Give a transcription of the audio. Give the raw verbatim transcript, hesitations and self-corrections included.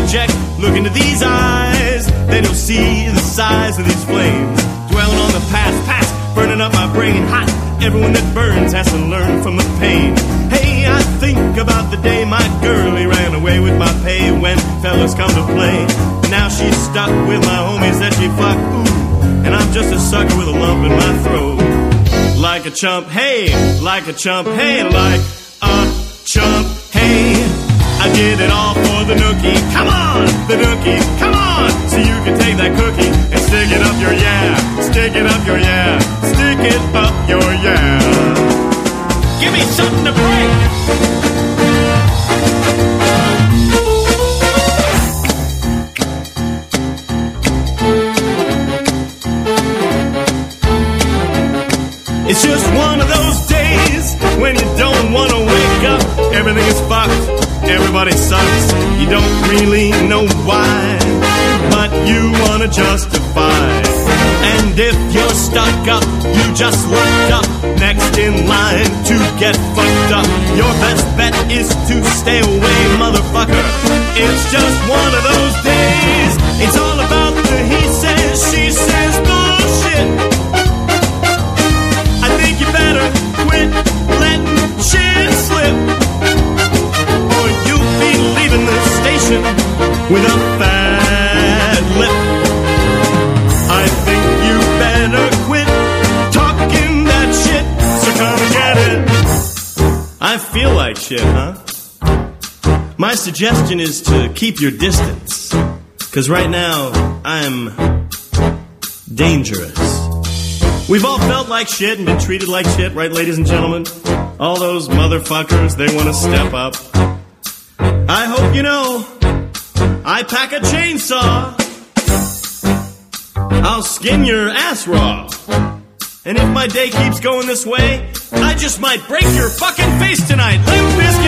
project. Look into these eyes, then you'll see the size of these flames. Dwelling on the past, past, burning up my brain hot. Everyone that burns has to learn from the pain. Hey, I think about the day my girlie ran away with my pay when fellas come to play. Now she's stuck with my homies that she fucked, ooh, and I'm just a sucker with a lump in my throat. Like a chump, hey, like a chump, hey, like a chump, hey. I did it all for the nookie, come on, the nookie, come on. So you can take that cookie and stick it up your yeah, stick it up your yeah, stick it up your yeah. Give me something to break. It's just one of those days when you don't want to wake up. Everything is fucked, everybody sucks. You don't really know why, but you want to justify. And if you're stuck up, you just looked up next in line to get fucked up. Your best bet is to stay away, motherfucker. It's just one of those days. It's all about the he says, she says bullshit. I think you better quit letting shit slip, or you'll be leaving the station with a fat lip. I think you better quit talking that shit, so come and get it. I feel like shit, huh? My suggestion is to keep your distance, 'cause right now I'm dangerous. We've all felt like shit and been treated like shit, right, ladies and gentlemen? All those motherfuckers, they want to step up. I hope you know, I pack a chainsaw. I'll skin your ass raw. And if my day keeps going this way, I just might break your fucking face tonight. Limp Bizkit.